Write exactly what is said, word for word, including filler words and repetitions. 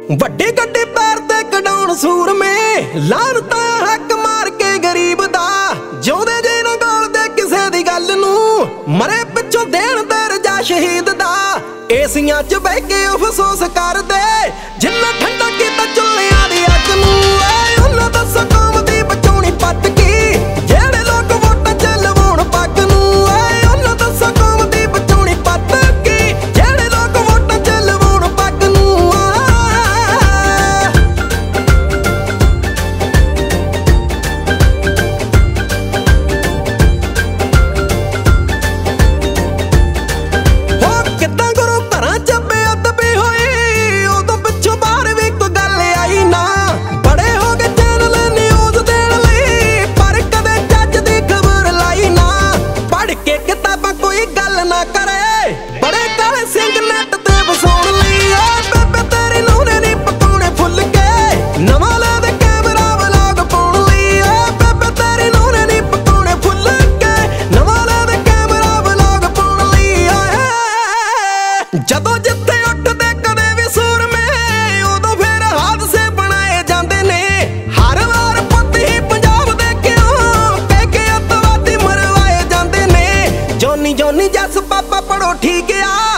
ਵੱਡੇ ਗੱਡੇ ਪੈਰ ਤੇ ਕਢਾਉਣ ਸੂਰਮੇ ਲਾਨਤਾਂ ਹੱਕ ਮਾਰ ਕੇ ਗਰੀਬ ਦਾ ਜਿਉਂਦੇ ਜੇ ਨਾ ਗੋਲਦੇ ਕਿਸੇ ਦੀ ਗੱਲ ਨੂੰ ਮਰੇ ਪਿੱਛੋਂ ਦੇਣ ਤੇ ਰਜਾ ਸ਼ਹੀਦ ਦਾ ਏਸੀਆਂ 'ਚ ਬਹਿ ਕੇ ਅਫਸੋਸ ਕਰਦੇ ਜਿੰਨਾ ਠੰਡਾ ਕੀਤਾ ਚੁੱਲ੍ਹਿਆਂ ਦੀ ਅੱਗ ਨੂੰ ਏ ਉਹਨਾਂ ਦਾ ਕੌਮ ਦੀ ਬਚਾਉਣੀ ਪੱਟ ਕੀ ਜਿਹੜੇ ਲੋਕ ਵੋਟਾਂ 'ਚ ਲਵਾਉਣ ਪੱਗ ਨੂੰ ਏ ਉਹਨਾਂ ਦਾ ਕੌਮ ਦੀ ਬਚਾਉਣੀ ਪੱਟ ਕੀ ਜਿਹੜੇ ਲੋਕ ਵੋਟਾਂ 'ਚ ਲਵਾਉਣ ਪੱਗ ਨੂੰ ਜਦੋਂ ਜਿੱਥੇ ਉੱਠਦੇ ਕਦੇ ਵੀ ਸੂਰਮੇ ਉਦੋਂ ਫਿਰ ਹਾਦਸੇ ਬਣਾਏ ਜਾਂਦੇ ਨੇ ਹਰ ਵਾਰ ਪੁੱਤ ਹੀ ਪੰਜਾਬ ਦੇ ਕਿਉਂ ਕਹਿ ਕੇ ਅੱਤਵਾਦੀ ਮਰਵਾਏ ਜਾਂਦੇ ਨੇ ਜੋਨੀ ਜੋਨੀ ਜੱਸ ਪਾਪਾ ਪੜੋ ਠੀਕ ਆ।